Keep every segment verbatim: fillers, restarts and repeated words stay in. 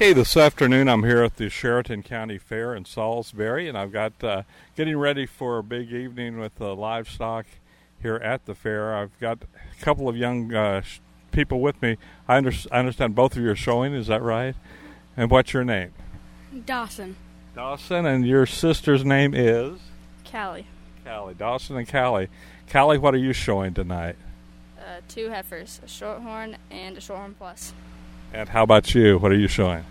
Okay, this afternoon I'm here at the Sheraton County Fair in Salisbury, and I've got uh, getting ready for a big evening with the livestock here at the fair. I've got a couple of young uh, sh- people with me. I, under- I understand both of you are showing, is that right? And what's your name? Dawson. Dawson, and your sister's name is? Callie. Callie. Dawson and Callie. Callie, what are you showing tonight? Uh, two heifers, a shorthorn and a shorthorn plus. And how about you? What are you showing?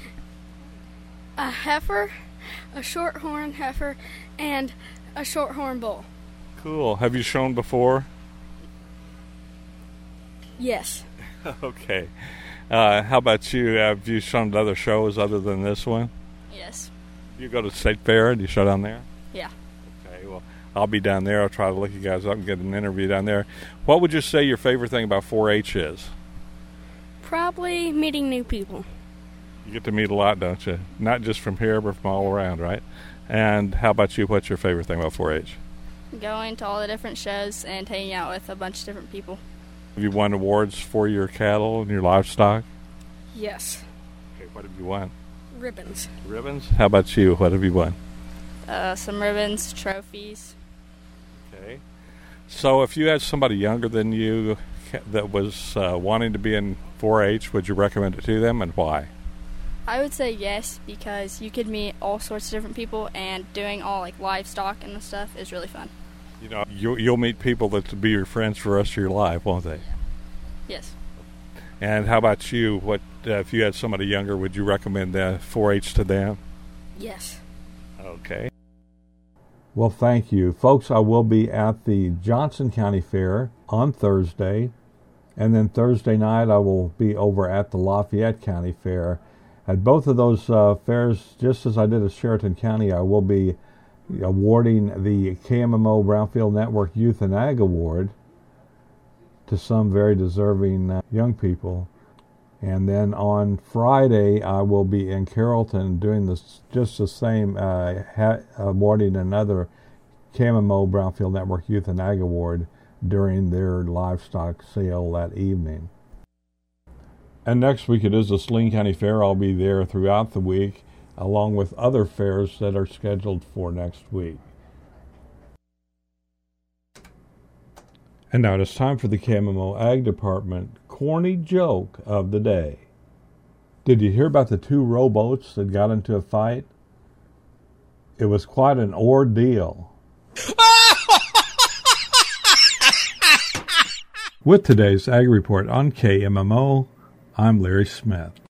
A heifer, a shorthorn heifer, and a shorthorn bull. Cool. Have you shown before? Yes. Okay. Uh, how about you? Have you shown at other shows other than this one? Yes. You go to the State Fair and you show down there? Yeah. Okay, well, I'll be down there. I'll try to look you guys up and get an interview down there. What would you say your favorite thing about four H is? Probably meeting new people. You get to meet a lot, don't you? Not just from here, but from all around, right? And how about you? What's your favorite thing about four H? Going to all the different shows and hanging out with a bunch of different people. Have you won awards for your cattle and your livestock? Yes. Okay, what have you won? Ribbons. Ribbons? How about you? What have you won? Uh, some ribbons, trophies. Okay. So if you had somebody younger than you that was uh, wanting to be in four H, would you recommend it to them, and why? I would say yes, because you could meet all sorts of different people, and doing all like livestock and stuff is really fun. You know, you, you'll meet people that will be your friends for the rest of your life, won't they? Yes. And how about you? What uh, if you had somebody younger, would you recommend the four H to them? Yes. Okay. Well, thank you. Folks, I will be at the Johnson County Fair on Thursday, and then Thursday night I will be over at the Lafayette County Fair. At both of those uh, fairs, just as I did at Sheraton County, I will be awarding the K M M O Brownfield Network Youth and Ag Award to some very deserving uh, young people. And then on Friday, I will be in Carrollton doing this, just the same, uh, ha- awarding another K M M O Brownfield Network Youth and Ag Award during their livestock sale that evening. And next week it is the Saline County Fair. I'll be there throughout the week, along with other fairs that are scheduled for next week. And now it is time for the K M M O Ag Department corny joke of the day. Did you hear about the two rowboats that got into a fight? It was quite an ordeal. With today's Ag Report on K M M O, I'm Larry Smith.